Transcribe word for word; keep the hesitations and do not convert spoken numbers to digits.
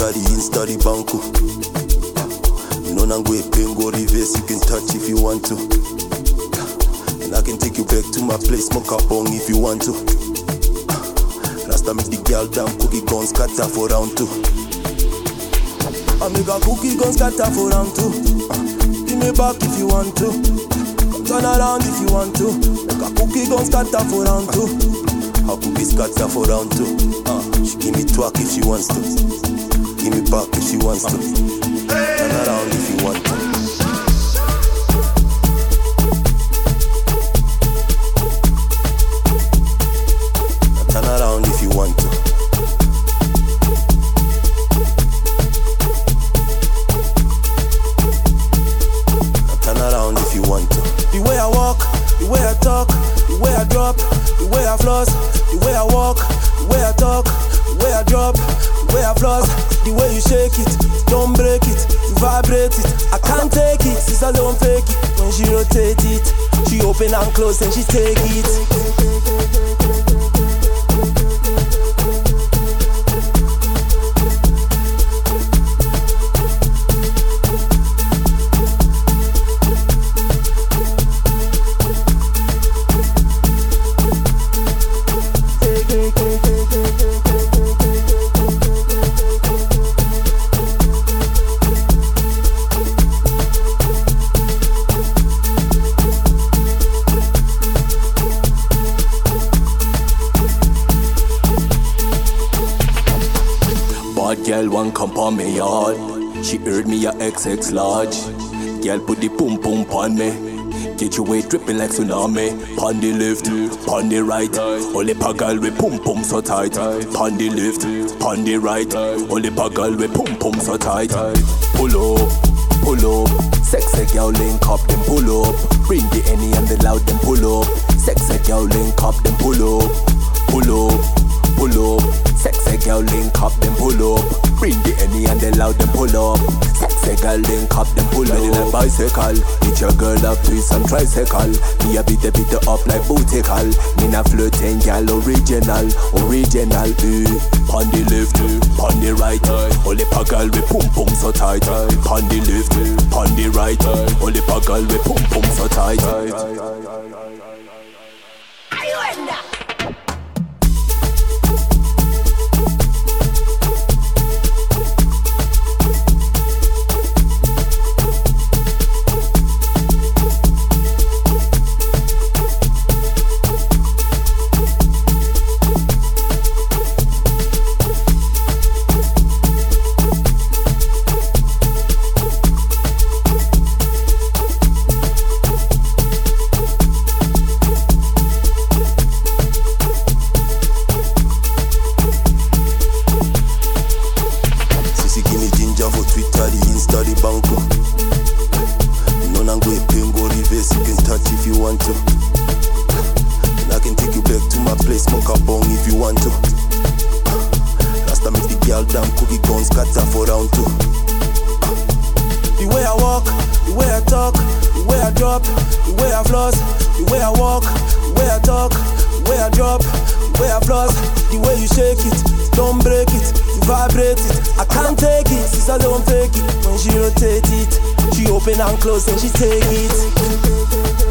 Twitter, the Insta, the Banco. No nangwe pengo reverse, you can touch if you want to. And I can take you back to my place, smoke a bong if you want to. Rasta make the girl damn cookie gun scatter for round two. I make a cookie gun scatter for round two. Give me back if you want to. Come turn around if you want to. Make a cookie gun scatter for round two. A cookie scatter for round two. Uh, she give me twerk if she wants to. Give me back if she wants to. Turn around if you want to. Turn around if you want to. Turn around if you want to. The way I walk, the way I talk, the way I drop, the way I floss, the way I walk, the way I talk, the way I drop, the way I floss, the way you shake it, don't break it, you vibrate it. I can't take it, sister don't fake it. When she rotate it, she open and close and she take it. Girl one come on me yard. She heard me a X X large. Girl put the pum pum pon me. Get your weight dripping like tsunami. Pon the left, pon the right. Only pagal with pum pum so tight. Pon the left, pon the right. Only pagal with pum pum so tight. Pull up, pull up. Sexy girl link up, then pull up. Bring the Henny and the loud, then pull up. Sexy girl link up, then pull up. Pull up, pull up. Sexy girl link up, then pull up. Bring the Henny and the loud, then pull up. Sexy girl link up, then pull up. Like bicycle, hit your girl up, twist and tricycle. Me a beat a beat up like bootical. Me na flirting girl, original, original. Eh. Pon the left, pon the right. Only pagal with pum pum so tight. Pon the left, pon the right. Only pagal with pum pum so tight. Are you in that? And close and she take it.